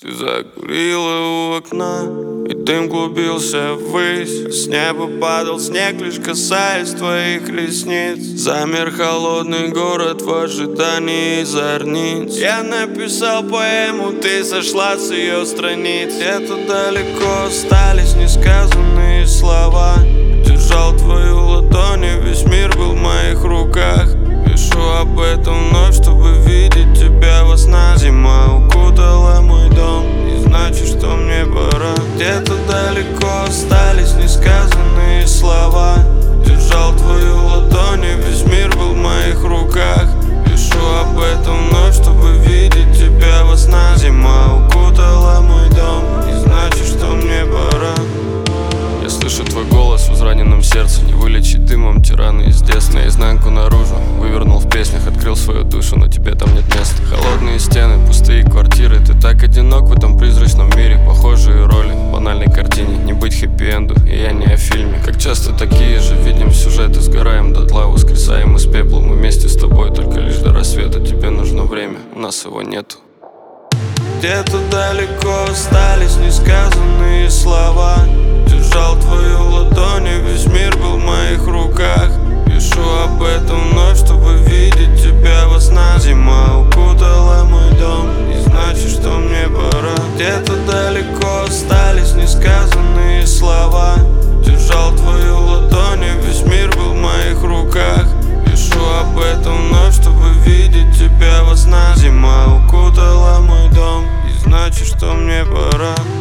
Ты закурила у окна, и дым клубился ввысь. С неба падал снег, лишь касаясь твоих ресниц. Замер холодный город в ожидании зорниц. Я написал поэму, ты сошла с ее страниц. Где-то далеко остались несказанные слова. Держал твою ладонь, и весь мир был в моих руках. Пишу об этом вновь, чтобы видеть тебя во снах. Зима укутала мой дом, и значит, что мне пора. Где-то далеко остались несказанные слова. Держал твою ладонь, и весь мир был в моих руках. Пишу об этом вновь, чтобы видеть тебя во снах. Зима укутала мой дом, и значит, что мне пора. Я слышу твой голос в израненном сердце. Не вылечить дымом тираны из детства. Наизнанку наружу вывернул в песнях, открыл свою душу, но тебе там нет места. Холодные стены, пустые квартиры. Ты так одинок в этом призрачном мире. Похожие роли в банальной картине. Не быть хэппи-энду, и я не о фильме. Как часто такие же видим сюжеты. Сгораем дотла, воскресаем из пепла. Мы вместе с тобой только лишь до рассвета. Тебе нужно время, у нас его нету. Где-то далеко остались несказанные слова. Держал твою ладонь, и весь мир был в моих руках. Пишу об этом вновь, чтобы видеть тебя во снах. Зима укутала мой дом, и значит, что мне пора. Где-то далеко остались несказанные слова. Держал твою ладонь, и весь мир был в моих руках. Пишу об этом вновь, чтобы видеть тебя во снах. Зима укутала мой дом, и значит, что мне пора.